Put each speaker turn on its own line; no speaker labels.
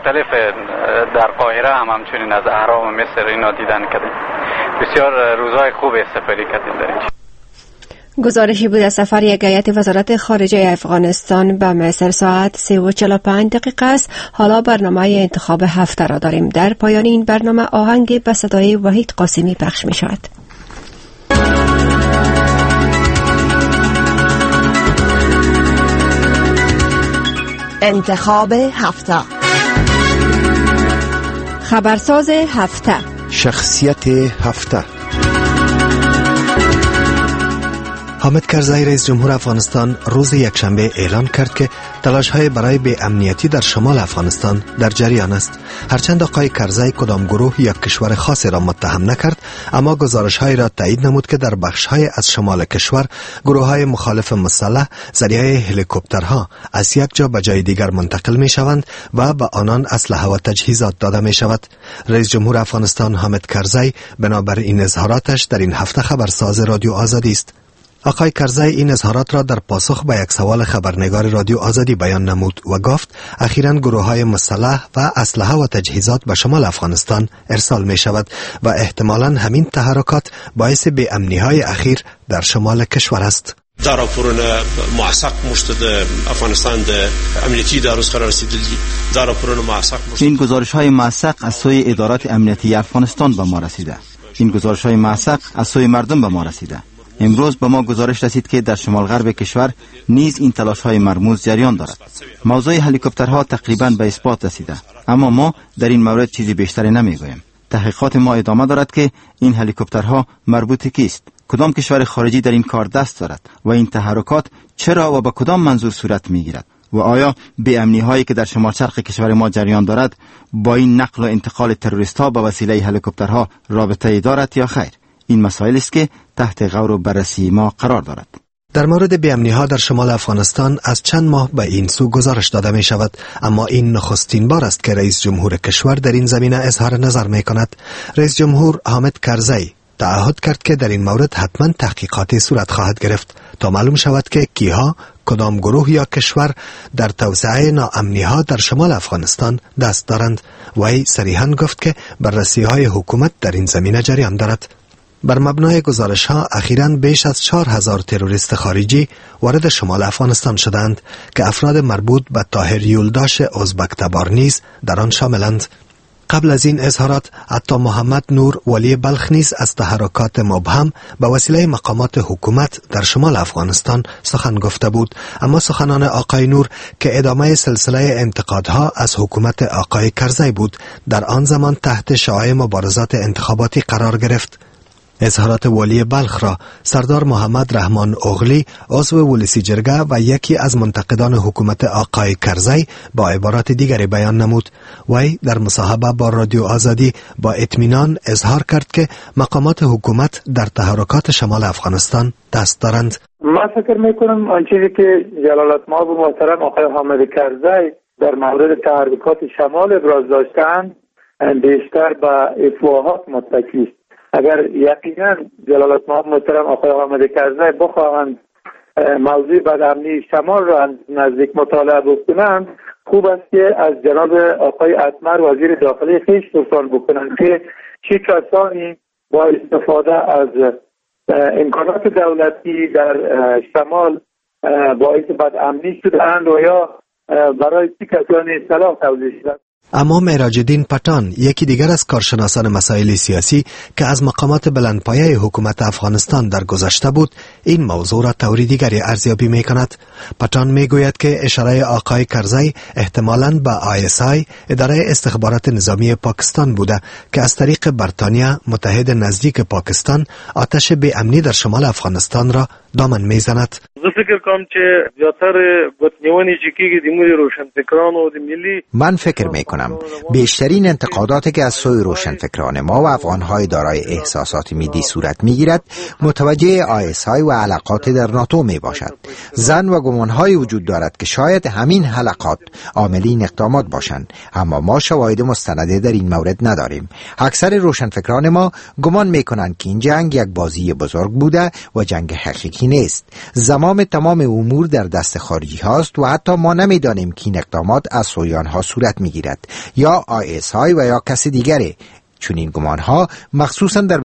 مختلف در قاهره هم همچنین از اهرام و مصر اینا دیدن کردیم. بسیار روزهای خوب استفاده کردیم در اینجا.
گزارشی بود از سفر یک هیئت وزارت خارجه افغانستان به مصر. ساعت 3:45 است. حالا برنامه انتخاب هفته را داریم. در پایان این برنامه آهنگ به صدای وحید قاسمی پخش می شود.
انتخاب هفته.
خبرساز هفته.
شخصیت هفته. حامد کرزی رئیس جمهور افغانستان روز یکشنبه اعلان کرد که تلاش‌های برای بی امنیتی در شمال افغانستان در جریان است. هرچند آقای کرزی کدام گروه یا کشور خاصی را متهم نکرد، اما گزارش‌هایی را تایید نمود که در بخش‌های از شمال کشور گروه‌های مخالف مسلح ذریعه هلیکوپترها از یک جا به جای دیگر منتقل می‌شوند و به آنان اسلحه و تجهیزات داده می‌شود. رئیس جمهور افغانستان حامد کرزی بنابر این اظهاراتش در این هفته خبرساز رادیو آزادی است. آقای کرزی این اظهارات را در پاسخ به یک سوال خبرنگار رادیو آزادی بیان نمود و گفت اخیراً گروه‌های مسلح و اسلحه و تجهیزات به شمال افغانستان ارسال می شود و احتمالاً همین تحرکات باعث بی امنی‌های اخیر در شمال کشور است.
در راپورون موثق مشتد افغانستان ده امنیتی در روز قرار رسیدگی در راپورون موثق
این گزارش‌های موثق از سوی ادارات امنیتی افغانستان به ما رسیده. این گزارش‌های موثق از سوی مردم به ما رسیده. امروز به ما گزارش رسید که در شمال غرب کشور نیز این تلاش‌های مرموز جریان دارد. موضوع هلیکوپترها تقریباً به اثبات رسیده، اما ما در این مورد چیزی بیشتری نمیگوییم. تحقیقات ما ادامه دارد که این هلیکوپترها مربوط کیست، کدام کشور خارجی در این کار دست دارد و این تحرکات چرا و به کدام منظور صورت میگیرد و آیا بی امنی هایی که در شمال شرق کشور ما جریان دارد با این نقل و انتقال تروریست ها به وسیله هلیکوپترها رابطه دارد یا خیر. این مسائل است که تحت غور و بررسی ما قرار دارد.
در مورد بی‌امنی‌ها در شمال افغانستان از چند ماه به این سو گزارش داده می شود، اما این نخستین بار است که رئیس جمهور کشور در این زمینه اظهار نظر می کند. رئیس جمهور حامد کرزی تعهد کرد که در این مورد حتما تحقیقاتی صورت خواهد گرفت تا معلوم شود که کیها، کدام گروه یا کشور در توسعه ناامنی‌ها در شمال افغانستان دست دارند. وی صریحاً گفت که بررسی‌های حکومت در این زمینه جریان دارد. بر مبنای گزارش‌ها اخیراً بیش از 4000 تروریست خارجی وارد شمال افغانستان شدند که افراد مربوط به طاهر یولداش ازبک تبار نیز در آن شاملند. قبل از این اظهارات عطا محمد نور ولی بلخ نیز از تحرکات مبهم به وسیله مقامات حکومت در شمال افغانستان سخن گفته بود، اما سخنان آقای نور که ادامه سلسله انتقادها از حکومت آقای کرزی بود در آن زمان تحت شعاع مبارزات انتخاباتی قرار گرفت. اظهارات ولی بلخ را سردار محمد رحمان اغلی عضو ولسی جرگه و یکی از منتقدان حکومت آقای کرزی با عبارات دیگری بیان نمود. وی در مصاحبه با رادیو آزادی با اطمینان اظهار کرد که مقامات حکومت در تحرکات شمال افغانستان دست دارند.
من فکر میکنم آن چیزی که جلالتمآب محترم آقای حامد کرزی در مورد تحرکات شمال ابراز داشتند بیشتر به افواهات متکی است. اگر یقینا جلالتمآب محترم آقای حامد کرزی بخواهند موضوع بدامنی شمال را نزدیک مطالعه بکنند، خوب است که از جناب آقای اتمر وزیر داخلی خویش سوال بکنند که چه کسانی با استفاده از امکانات دولتی در شمال باعث بدامنی شدند و یا برای چه کسانی اصلاح توضیح شدند.
اما معراج الدین پتان، یکی دیگر از کارشناسان مسائل سیاسی که از مقامات بلندپایه حکومت افغانستان در گذشته بود، این موضوع را طوری دیگری ارزیابی می کند. پتان می گوید که اشاره آقای کرزی احتمالاً به ISI، اداره استخبارات نظامی پاکستان بوده که از طریق بریتانیا متحد نزدیک پاکستان آتش بی امنی در شمال افغانستان را دامن می زند.
من فکر می کنم بیشترین انتقاداتی که از سوی روشنفکران ما و افغانهای دارای احساسات میدی صورت می گیرد متوجه ISI و علاقات در ناتو می باشد. ظن و گمانهایی وجود دارد که شاید همین حلقات عاملین اقدامات باشند، اما ما شواهد مستنده در این مورد نداریم. اکثر روشنفکران ما گمان می کنند که این جنگ یک بازی بزرگ بوده و جنگ حقیقی نیست. زمام تمام امور در دست خارجی هاست و حتی ما نمیدانیم که این اقدامات از سوی آنها صورت میگیرد. یا ISI و یا کسی دیگری. چون این گمان ها مخصوصا در